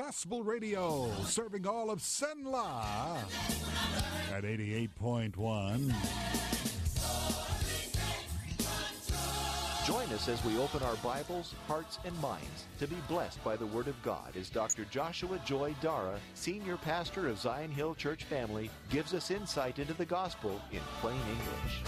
Gospel Radio, serving all of Cenla at 88.1. Join us as we open our Bibles, hearts, and minds to be blessed by the Word of God as Dr. Joshua Joy Dara, Senior Pastor of Zion Hill Church Family, gives us insight into the Gospel in plain English.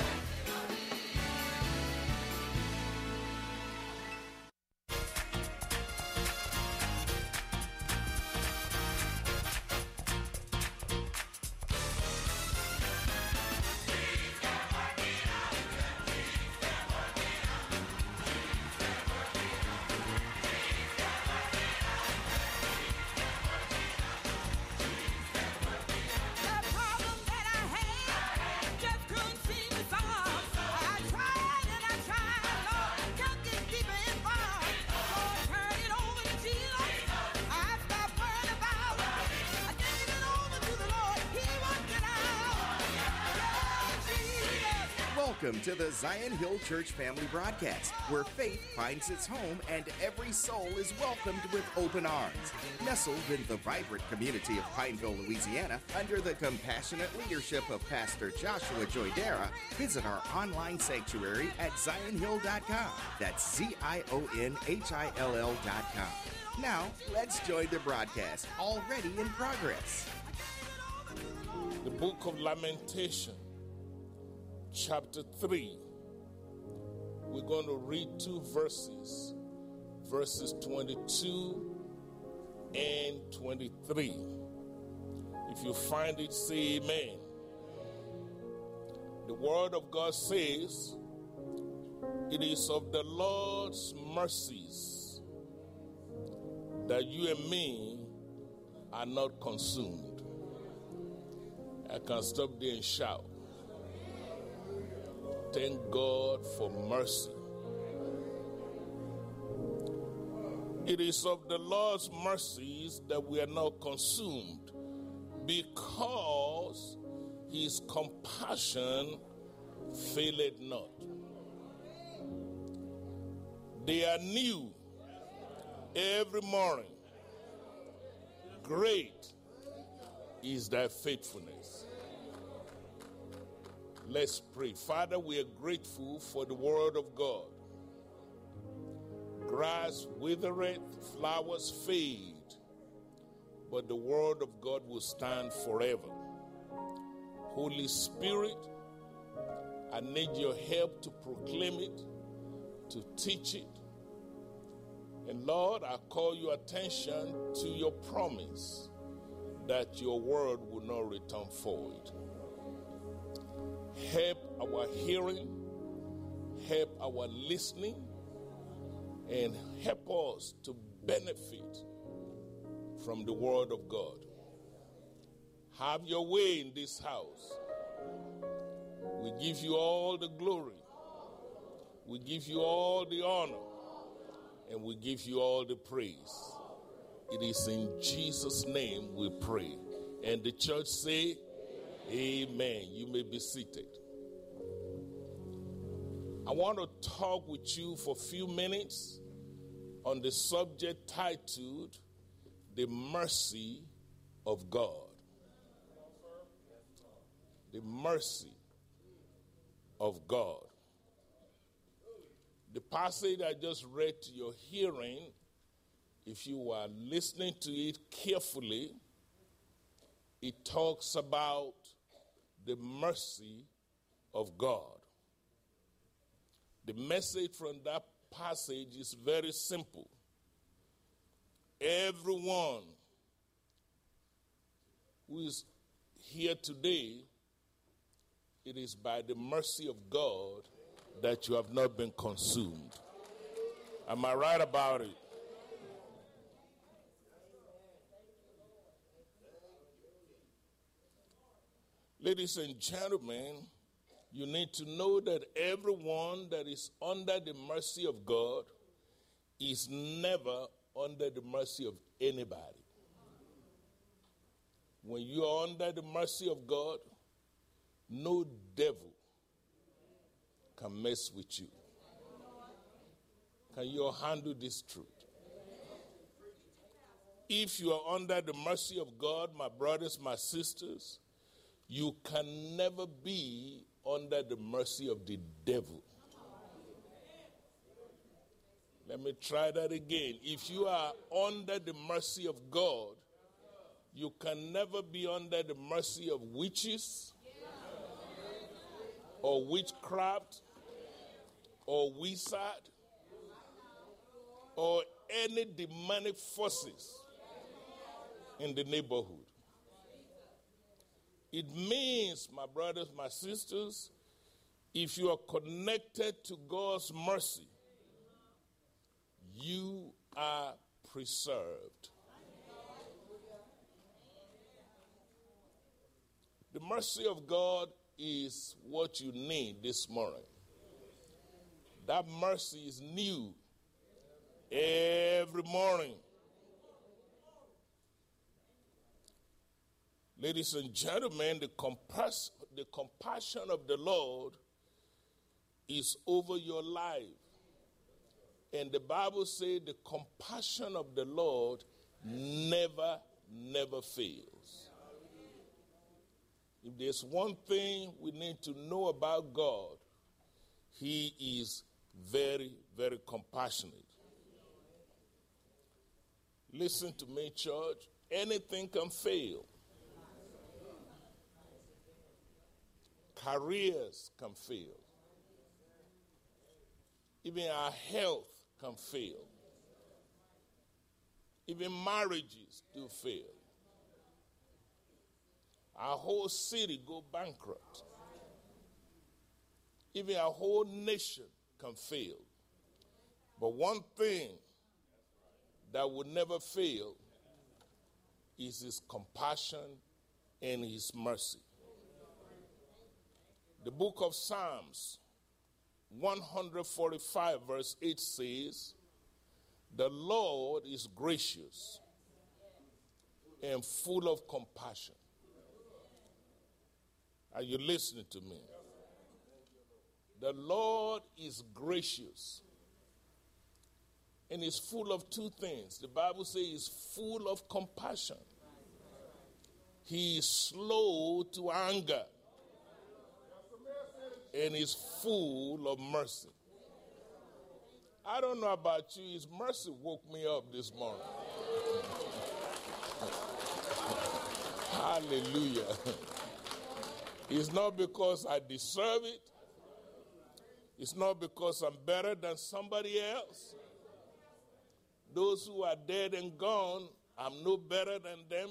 Welcome to the Zion Hill Church Family Broadcast, where faith finds its home and every soul is welcomed with open arms. Nestled in the vibrant community of Pineville, Louisiana, under the compassionate leadership of Pastor Joshua Joy Dara, visit our online sanctuary at zionhill.com. That's ZIONHILL.com. Now, let's join the broadcast, already in progress. The Book of Lamentation, Chapter 3, we're going to read two verses, verses 22 and 23. If you find it, say amen. The Word of God says, "It is of the Lord's mercies that you and me are not consumed." I can stop there and shout. Thank God for mercy. It is of the Lord's mercies that we are not consumed, because his compassion faileth not. They are new every morning. Great is thy faithfulness. Let's pray. Father, we are grateful for the Word of God. Grass withereth, flowers fade, but the Word of God will stand forever. Holy Spirit, I need your help to proclaim it, to teach it. And Lord, I call your attention to your promise that your Word will not return void. Help our hearing, help our listening, and help us to benefit from the Word of God. Have your way in this house. We give you all the glory. We give you all the honor. And we give you all the praise. It is in Jesus' name we pray. And the church say, amen. You may be seated. I want to talk with you for a few minutes on the subject titled, The Mercy of God. The mercy of God. The passage I just read to your hearing, if you are listening to it carefully, it talks about the mercy of God. The message from that passage is very simple. Everyone who is here today, it is by the mercy of God that you have not been consumed. Am I right about it? Ladies and gentlemen, you need to know that everyone that is under the mercy of God is never under the mercy of anybody. When you are under the mercy of God, no devil can mess with you. Can you handle this truth? If you are under the mercy of God, my brothers, my sisters, you can never be under the mercy of the devil. Let me try that again. If you are under the mercy of God, you can never be under the mercy of witches or witchcraft or wizard or any demonic forces in the neighborhood. It means, my brothers, my sisters, if you are connected to God's mercy, you are preserved. The mercy of God is what you need this morning. That mercy is new every morning. Ladies and gentlemen, the compassion of the Lord is over your life. And the Bible says the compassion of the Lord never fails. If there's one thing we need to know about God, He is very, very compassionate. Listen to me, church. Anything can fail. Careers can fail. Even our health can fail. Even marriages do fail. Our whole city go bankrupt. Even our whole nation can fail. But one thing that will never fail is His compassion and His mercy. The book of Psalms 145 verse 8 says, "The Lord is gracious and full of compassion." Are you listening to me? The Lord is gracious and is full of two things. The Bible says He's full of compassion. He is slow to anger and is full of mercy. I don't know about you, His mercy woke me up this morning. Hallelujah. It's not because I deserve it. It's not because I'm better than somebody else. Those who are dead and gone, I'm no better than them.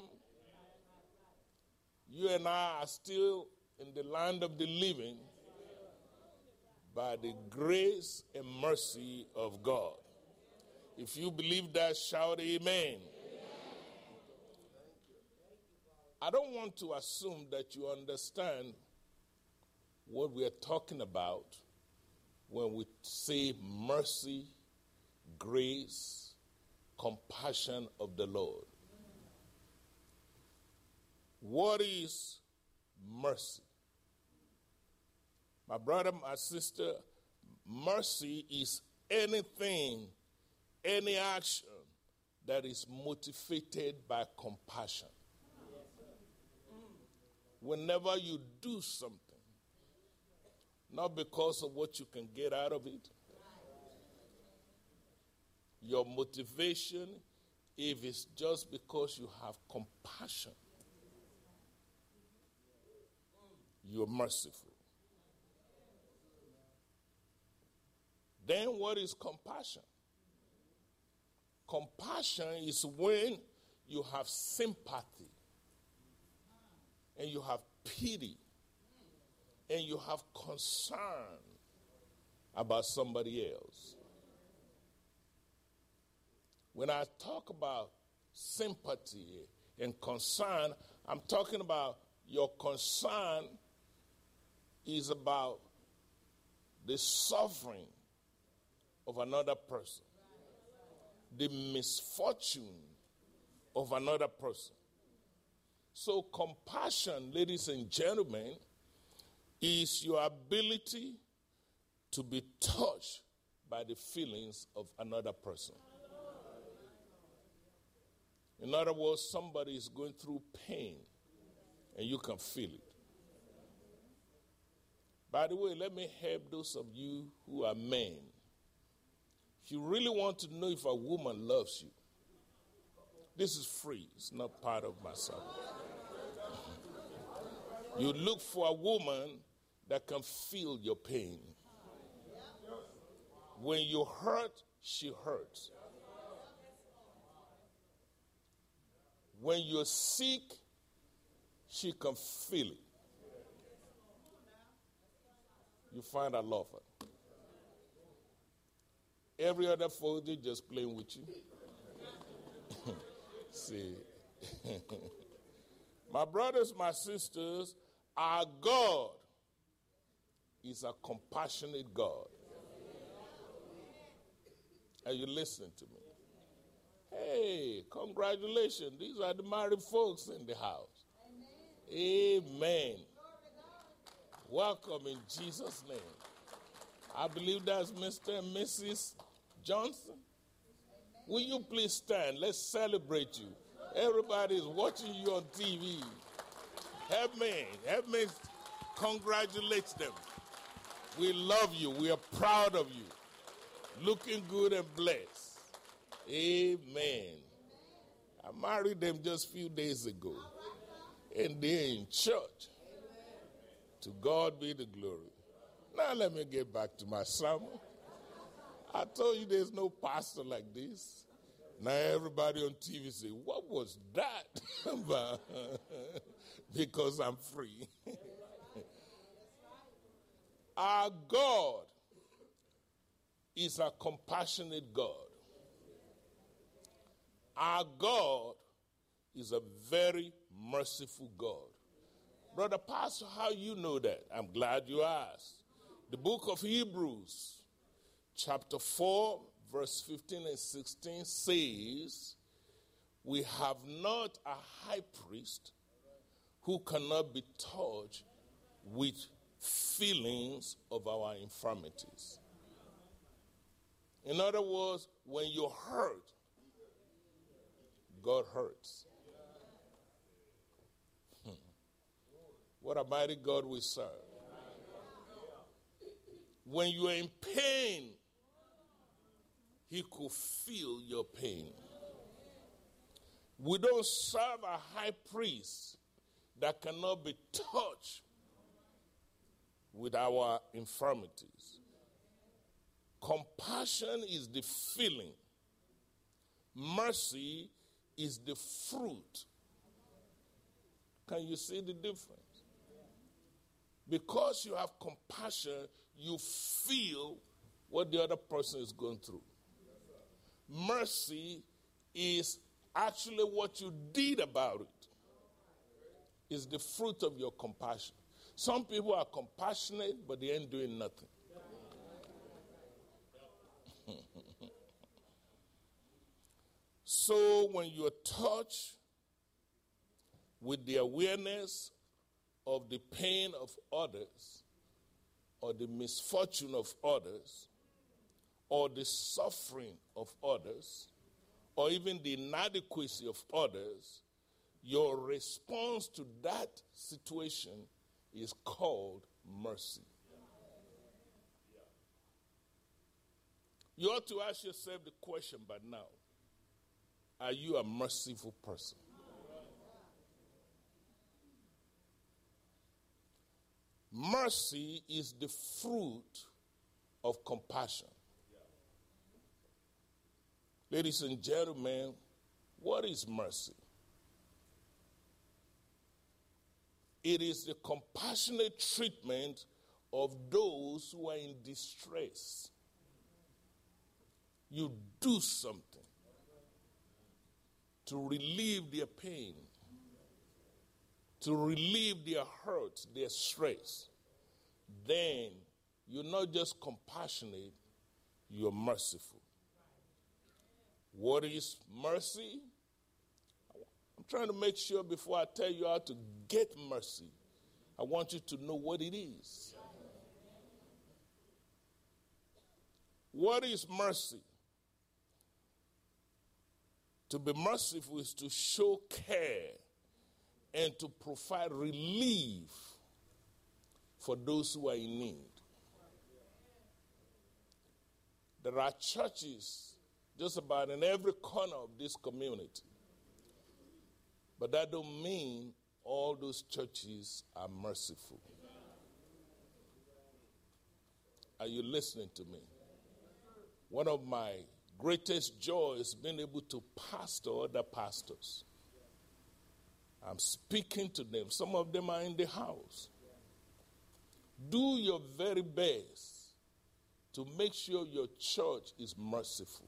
You and I are still in the land of the living by the grace and mercy of God. If you believe that, shout amen. I don't want to assume that you understand what we are talking about when we say mercy, grace, compassion of the Lord. What is mercy? My brother, my sister, mercy is anything, any action that is motivated by compassion. Whenever you do something, not because of what you can get out of it, your motivation, if it's just because you have compassion, you're merciful. Then what is compassion? Compassion is when you have sympathy and you have pity and you have concern about somebody else. When I talk about sympathy and concern, I'm talking about your concern is about the suffering of another person, the misfortune of another person. So compassion, ladies and gentlemen, is your ability to be touched by the feelings of another person. In other words, somebody is going through pain and you can feel it. By the way, let me help those of you who are men. If you really want to know if a woman loves you, this is free. It's not part of my service. You look for a woman that can feel your pain. When you hurt, she hurts. When you're sick, she can feel it. You find a lover. Every other folk, they just playing with you. See, my brothers, my sisters, our God is a compassionate God. Are you listening to me? Hey, congratulations. These are the married folks in the house. Amen. Welcome in Jesus' name. I believe that's Mr. and Mrs. Johnson. Will you please stand? Let's celebrate you. Everybody is watching you on TV. Help me congratulate them. We love you. We are proud of you. Looking good and blessed. Amen. I married them just a few days ago. And they're in church. To God be the glory. Now let me get back to my sermon. I told you there's no pastor like this. Now everybody on TV say, what was that? Because I'm free. Our God is a compassionate God. Our God is a very merciful God. Brother Pastor, how you know that? I'm glad you asked. The book of Hebrews, chapter 4, verse 15 and 16 says, we have not a high priest who cannot be touched with feelings of our infirmities. In other words, when you're hurt, God hurts. What a mighty God we serve. When you are in pain, he could feel your pain. We don't serve a high priest that cannot be touched with our infirmities. Compassion is the feeling. Mercy is the fruit. Can you see the difference? Because you have compassion, you feel what the other person is going through. Mercy is actually what you did about it. It's the fruit of your compassion. Some people are compassionate, but they ain't doing nothing. So when you're touched with the awareness of the pain of others, or the misfortune of others, or the suffering of others, or even the inadequacy of others, your response to that situation is called mercy. You ought to ask yourself the question by now, are you a merciful person? Mercy is the fruit of compassion. Ladies and gentlemen, what is mercy? It is the compassionate treatment of those who are in distress. You do something to relieve their pain, to relieve their hurt, their stress. Then you're not just compassionate, you're merciful. What is mercy? I'm trying to make sure before I tell you how to get mercy, I want you to know what it is. What is mercy? To be merciful is to show care and to provide relief for those who are in need. There are churches just about in every corner of this community. But that don't mean all those churches are merciful. Are you listening to me? One of my greatest joys is being able to pastor other pastors. I'm speaking to them. Some of them are in the house. Do your very best to make sure your church is merciful.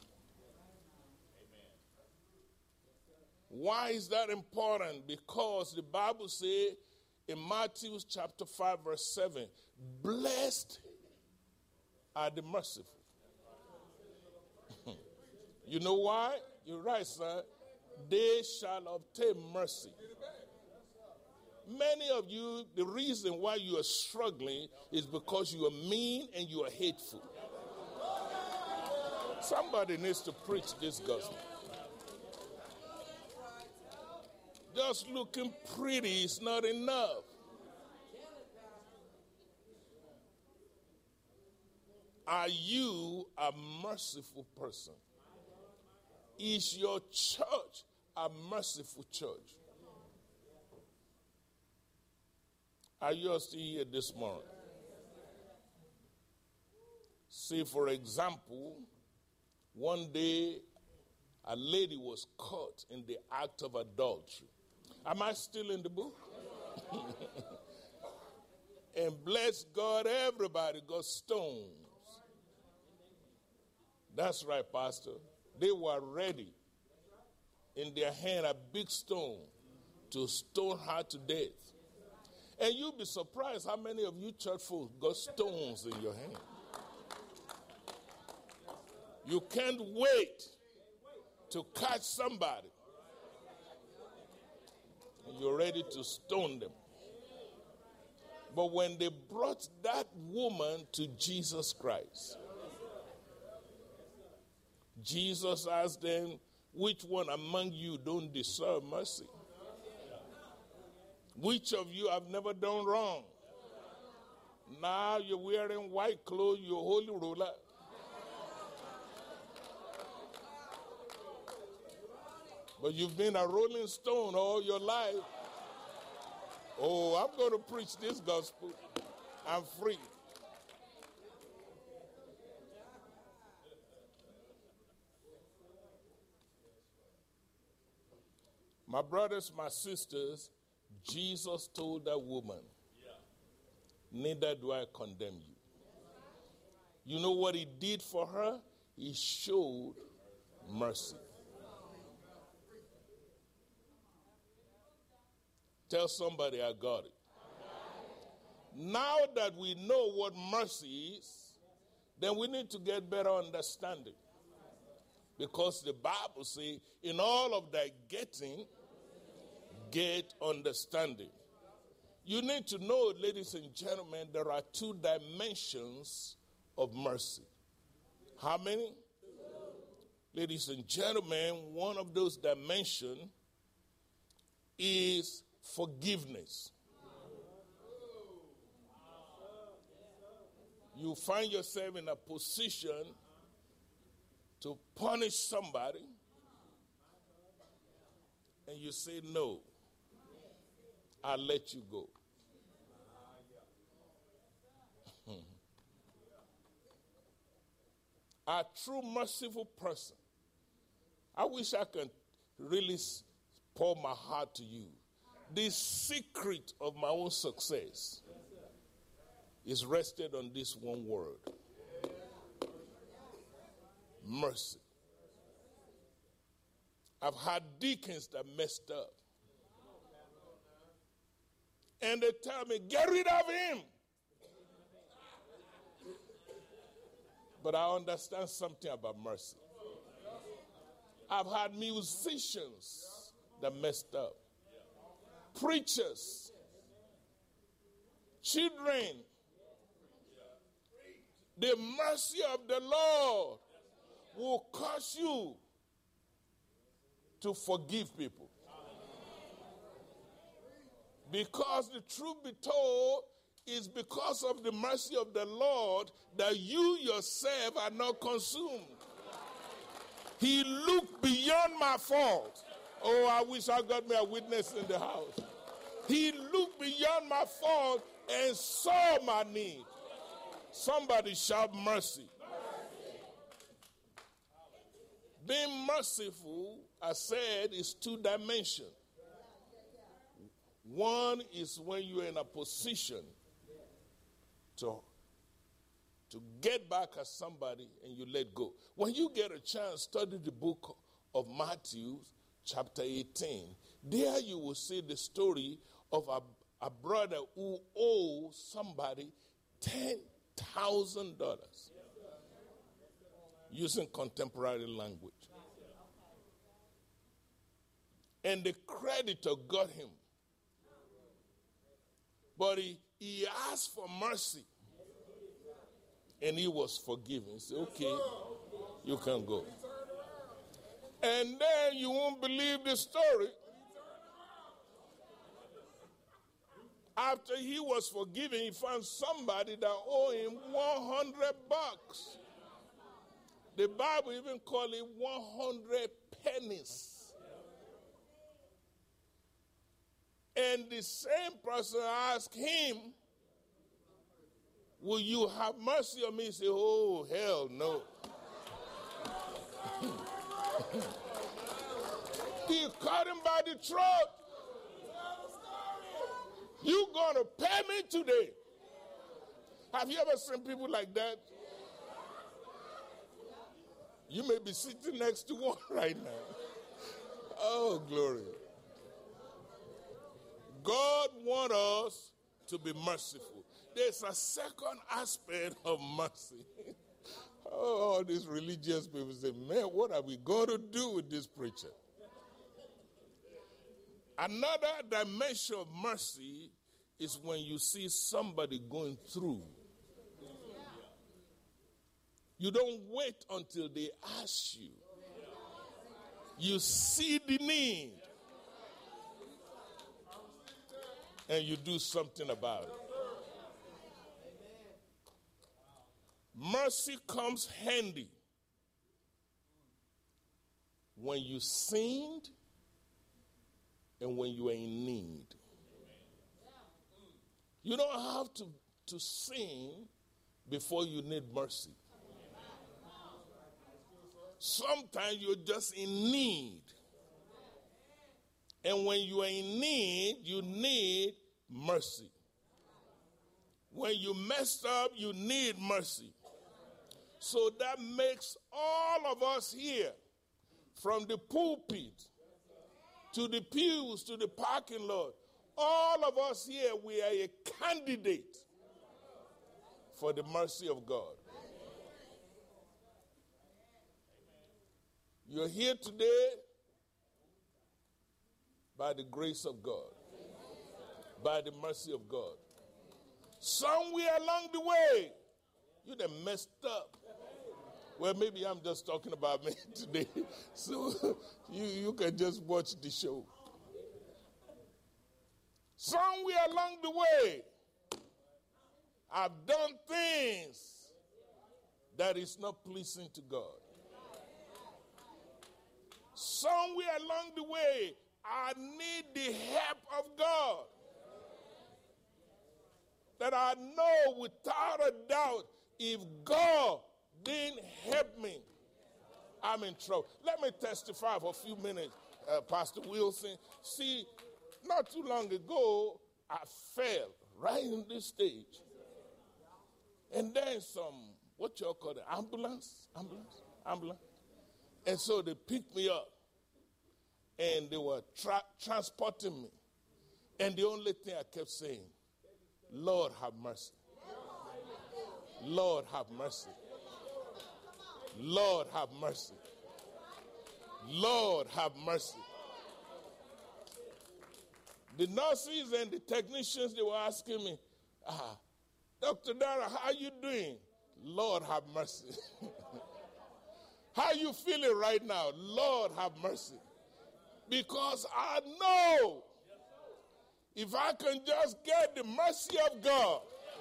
Why is that important? Because the Bible says in Matthew chapter 5 verse 7, blessed are the merciful. You know why? You're right, sir. They shall obtain mercy. Many of you, the reason why you are struggling is because you are mean and you are hateful. Somebody needs to preach this gospel. Just looking pretty is not enough. Are you a merciful person? Is your church a merciful church? Are you still here this morning? See, for example, one day a lady was caught in the act of adultery. Am I still in the book? And bless God, everybody got stones. That's right, Pastor. They were ready. In their hand, a big stone to stone her to death. And you'll be surprised how many of you church folks got stones in your hand. You can't wait to catch somebody. And you're ready to stone them. But when they brought that woman to Jesus Christ, Jesus asked them, which one among you don't deserve mercy? Which of you have never done wrong? Now you're wearing white clothes, you're holy ruler. But you've been a rolling stone all your life. Oh, I'm going to preach this gospel. I'm free. My brothers, my sisters, Jesus told that woman, neither do I condemn you. You know what he did for her? He showed mercy. Tell somebody I got it. Now that we know what mercy is, then we need to get better understanding. Because the Bible says, in all of that getting, get understanding. You need to know, ladies and gentlemen, there are two dimensions of mercy. How many? Ladies and gentlemen, one of those dimensions is forgiveness. You find yourself in a position to punish somebody, and you say, no, I'll let you go. A true merciful person. I wish I could really pour my heart to you. The secret of my own success is rested on this one word. Mercy. I've had deacons that messed up. And they tell me, get rid of him. But I understand something about mercy. I've had musicians that messed up. Preachers. Children. The mercy of the Lord will cause you to forgive people. Because the truth be told, it's because of the mercy of the Lord that you yourself are not consumed. He looked beyond my fault. Oh, I wish I got me a witness in the house. He looked beyond my fault and saw my need. Somebody shout mercy. Being merciful, I said, is two dimensions. One is when you're in a position to get back at somebody and you let go. When you get a chance, study the book of Matthew, chapter 18. There you will see the story of a brother who owes somebody $10,000 using contemporary language. And the creditor got him. But he asked for mercy. And he was forgiven. He said, okay, you can go. And then you won't believe the story. After he was forgiven, he found somebody that owed him $100. The Bible even called it 100 pennies. And the same person asked him, will you have mercy on me? He said, oh, hell no. He caught him by the throat. You going to pay me today. Have you ever seen people like that? You may be sitting next to one right now. Oh, glory. God wants us to be merciful. There's a second aspect of mercy. Oh, all these religious people say, man, what are we going to do with this preacher? Another dimension of mercy is when you see somebody going through. You don't wait until they ask you. You see the need. And you do something about it. Mercy comes handy when you sinned and when you are in need. You don't have to sin before you need mercy. Sometimes you're just in need. And when you are in need, you need mercy. When you messed up, you need mercy. So that makes all of us here, from the pulpit to the pews to the parking lot, all of us here, we are a candidate for the mercy of God. You're here today by the grace of God, by the mercy of God. Somewhere along the way, you done messed up. Well, maybe I'm just talking about me today, so you can just watch the show. Somewhere along the way, I've done things that is not pleasing to God. Somewhere along the way, I need the help of God. That I know without a doubt, if God didn't help me, I'm in trouble. Let me testify for a few minutes, Pastor Wilson. See, not too long ago, I fell right in this stage. And then what y'all call it, ambulance. And so they picked me up. And they were transporting me. And the only thing I kept saying, Lord, have mercy. Lord, have mercy. Lord, have mercy. Lord, have mercy. The nurses and the technicians, they were asking me, Dr. Dara, how are you doing? Lord, have mercy. How are you feeling right now? Lord, have mercy. Because I know if I can just get the mercy of God,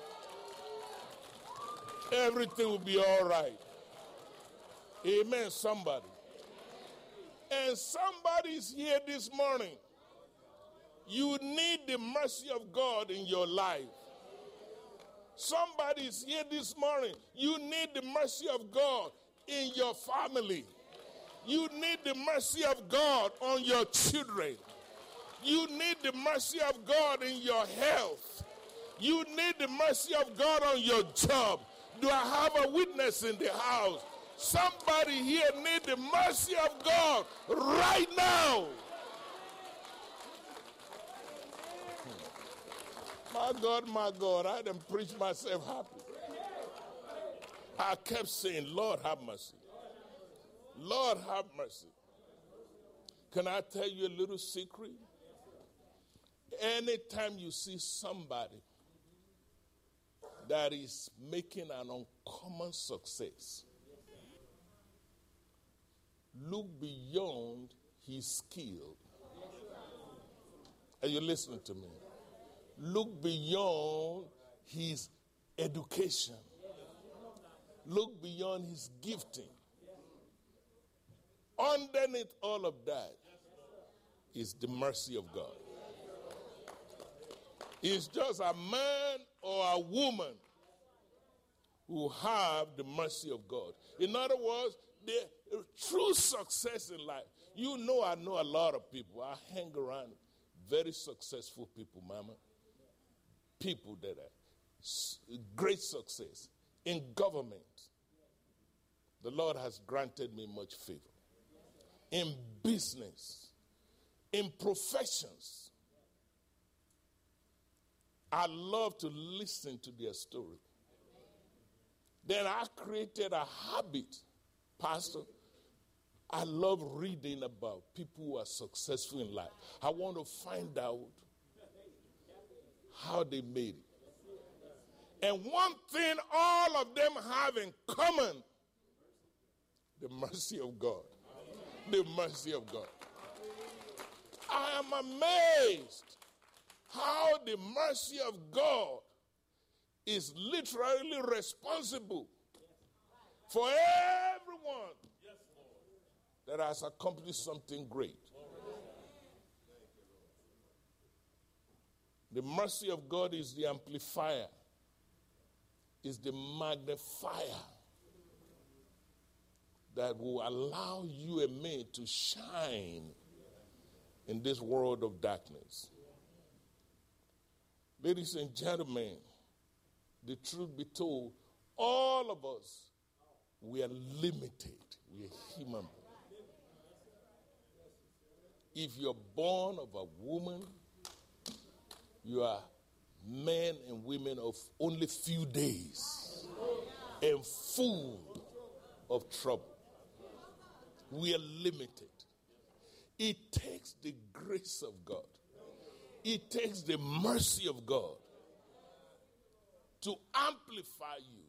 everything will be all right. Amen, somebody. And somebody's here this morning. You need the mercy of God in your life. Somebody's here this morning. You need the mercy of God in your family. You need the mercy of God on your children. You need the mercy of God in your health. You need the mercy of God on your job. Do I have a witness in the house? Somebody here needs the mercy of God right now. My God, I done preached myself happy. I kept saying, Lord, have mercy. Lord, have mercy. Can I tell you a little secret? Anytime you see somebody that is making an uncommon success, look beyond his skill. Are you listening to me? Look beyond his education. Look beyond his gifting. Underneath all of that is the mercy of God. It's just a man or a woman who have the mercy of God. In other words, the true success in life. You know, I know a lot of people. I hang around very successful people, mama. People that are great success in government. The Lord has granted me much favor. In business, in professions. I love to listen to their story. Then I created a habit, Pastor. I love reading about people who are successful in life. I want to find out how they made it. And one thing all of them have in common, the mercy of God. The mercy of God. I am amazed how the mercy of God is literally responsible for everyone that has accomplished something great. The mercy of God is the amplifier, is the magnifier that will allow you and me to shine in this world of darkness. Ladies and gentlemen, the truth be told, all of us, we are limited. We are human. If you're born of a woman, you are men and women of only few days and full of trouble. We are limited. It takes the grace of God. It takes the mercy of God to amplify you.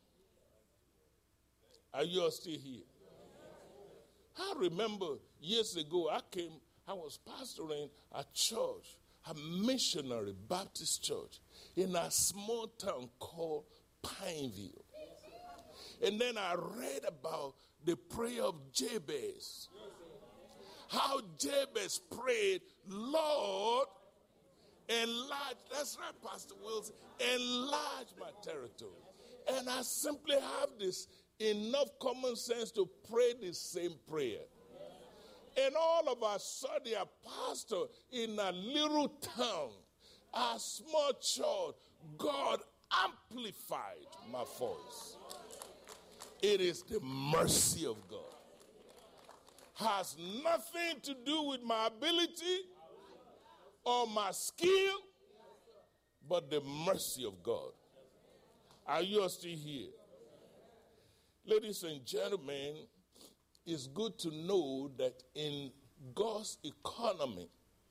Are you all still here? I remember years ago, I was pastoring a church, a missionary Baptist church in a small town called Pineville. And then I read about the prayer of Jabez. How Jabez prayed, Lord, enlarge, that's right, Pastor Wilson, enlarge my territory. And I simply have this enough common sense to pray the same prayer. And all of a sudden, a pastor in a little town, a small church, God amplified my voice. It is the mercy of God. Has nothing to do with my ability or my skill, but the mercy of God. Are you still here? Ladies and gentlemen, it's good to know that in God's economy,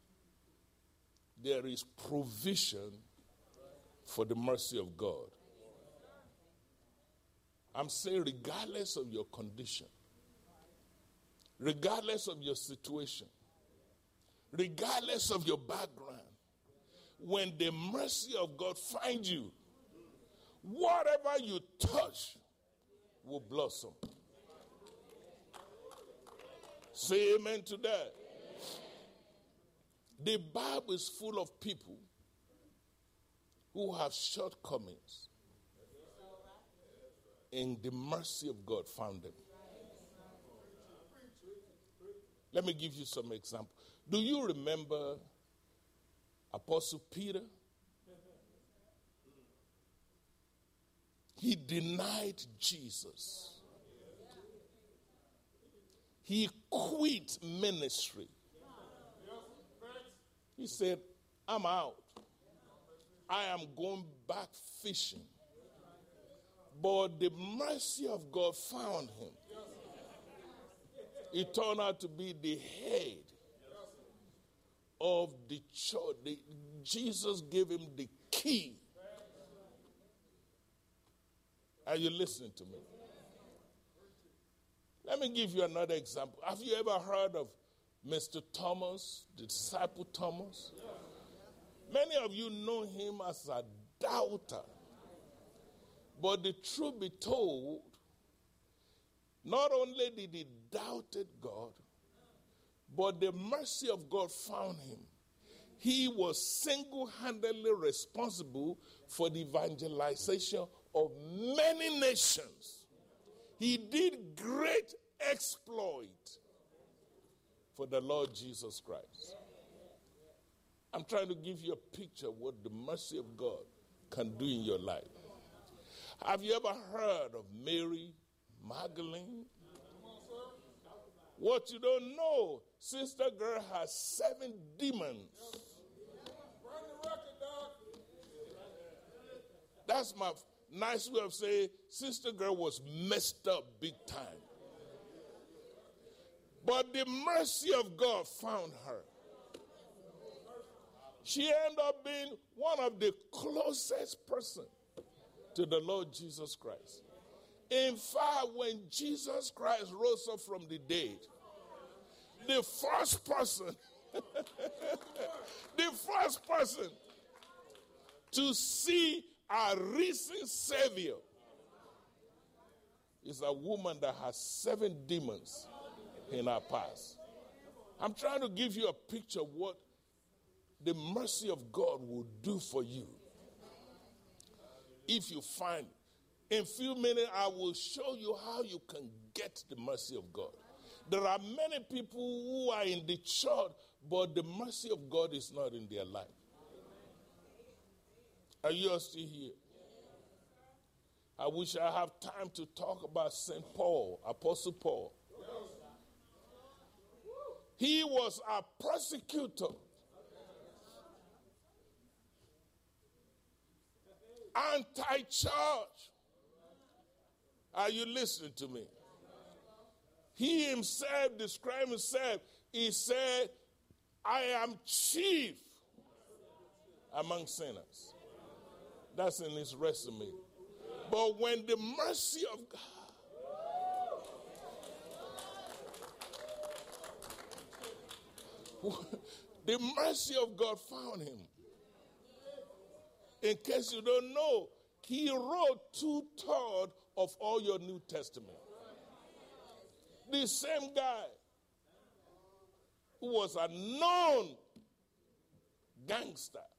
there is provision for the mercy of God. I'm saying regardless of your condition, regardless of your situation, regardless of your background, when the mercy of God finds you, whatever you touch will blossom. Say amen to that. The Bible is full of people who have shortcomings, and the mercy of God found them. Let me give you some examples. Do you remember Apostle Peter? He denied Jesus. He quit ministry. He said, I'm out. I am going back fishing. But the mercy of God found him. He turned out to be the head of the church. Jesus gave him the key. Are you listening to me? Let me give you another example. Have you ever heard of Mr. Thomas, the disciple Thomas? Many of you know him as a doubter. But the truth be told, not only did he doubted God, but the mercy of God found him. He was single-handedly responsible for the evangelization of many nations. He did great exploit for the Lord Jesus Christ. I'm trying to give you a picture of what the mercy of God can do in your life. Have you ever heard of Mary Magdalene? What you don't know, sister girl has 7 demons. That's my nice way of saying sister girl was messed up big time. But the mercy of God found her. She ended up being one of the closest person to the Lord Jesus Christ. In fact, when Jesus Christ rose up from the dead, the first person to see a risen Savior is a woman that has 7 demons in her past. I'm trying to give you a picture of what the mercy of God will do for you if you find it. In a few minutes, I will show you how you can get the mercy of God. There are many people who are in the church, but the mercy of God is not in their life. Are you all still here? I wish I have time to talk about St. Paul, Apostle Paul. He was a persecutor. Anti-church. Are you listening to me? He himself described himself. He said, I am chief among sinners. That's in his resume. But when the mercy of God, the mercy of God found him. In case you don't know, he wrote 2/3 of all your New Testament. The same guy who was a known gangster.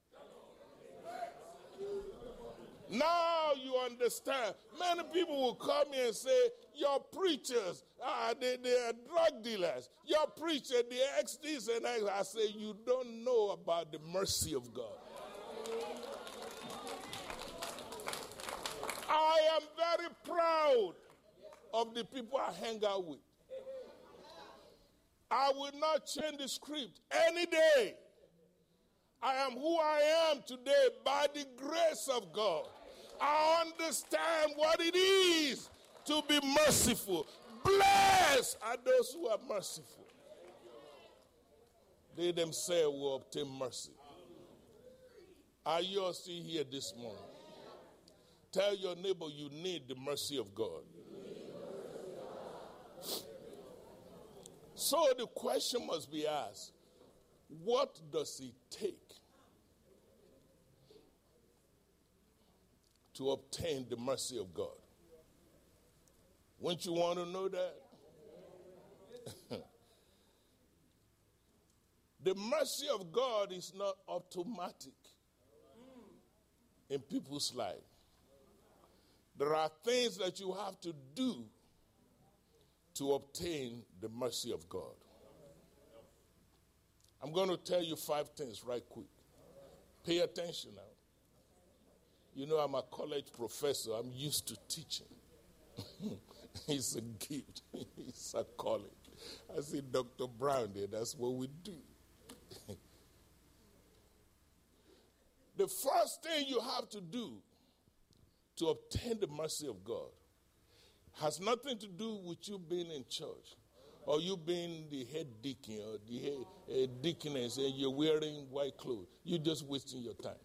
Now you understand. Many people will come here and say, your preachers, they are drug dealers. Your preacher, they X this and X. I say, you don't know about the mercy of God. I am very proud of the people I hang out with. I will not change the script any day. I am who I am today by the grace of God. I understand what it is to be merciful. Blessed are those who are merciful. They themselves will obtain mercy. Are you all still here this morning? Tell your neighbor you need the mercy of God. So the question must be asked, What does it take to obtain the mercy of God? Wouldn't you want to know that? The mercy of God is not automatic in people's life. There are things that you have to do to obtain the mercy of God. I'm going to tell you 5 things right quick. Pay attention now. You know, I'm a college professor. I'm used to teaching. It's a gift. It's a calling. I see Dr. Brown there. That's what we do. The first thing you have to do to obtain the mercy of God has nothing to do with you being in church or you being the head deacon or the head deaconess and you're wearing white clothes. You're just wasting your time.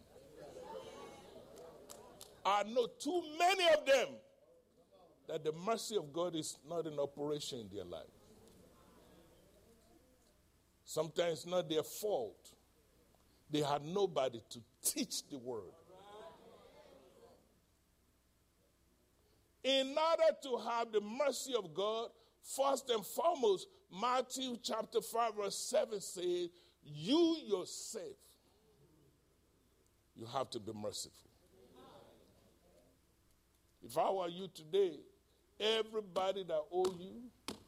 I know too many of them that the mercy of God is not in operation in their life. Sometimes it's not their fault. They had nobody to teach the word. In order to have the mercy of God, first and foremost, Matthew chapter 5 verse 7 says, you yourself, you have to be merciful. If I were you today, everybody that owe you,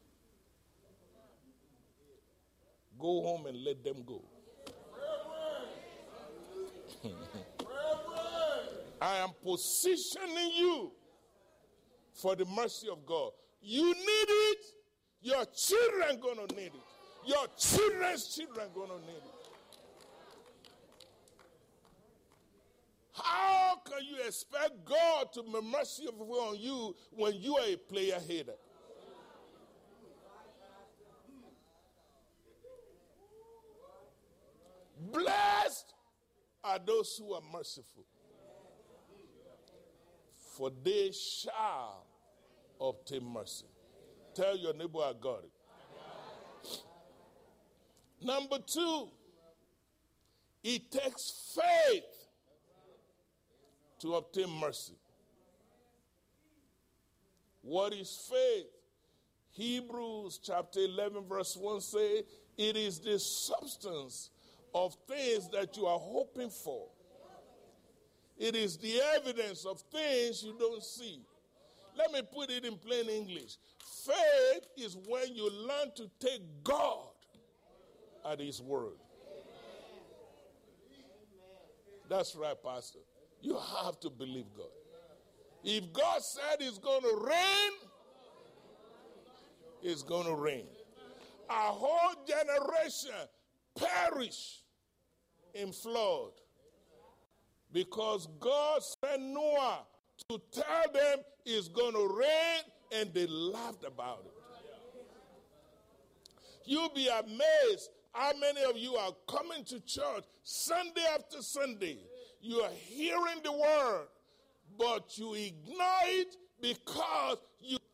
go home and let them go. I am positioning you for the mercy of God. You need it. Your children going to need it. Your children's children going to need it. How can you expect God to be merciful on you when you are a player hater? Blessed are those who are merciful, for they shall obtain mercy. Tell your neighbor, I got it. Number 2, it takes faith to obtain mercy. What is faith? Hebrews chapter 11 verse 1 says, it is the substance of things that you are hoping for. It is the evidence of things you don't see. Let me put it in plain English. Faith is when you learn to take God at His word. That's right, Pastor. You have to believe God. If God said it's going to rain, it's going to rain. A whole generation perish in flood because God sent Noah to tell them it's going to rain, and they laughed about it. You'll be amazed how many of you are coming to church Sunday after Sunday. You are hearing the word, but you ignore it because you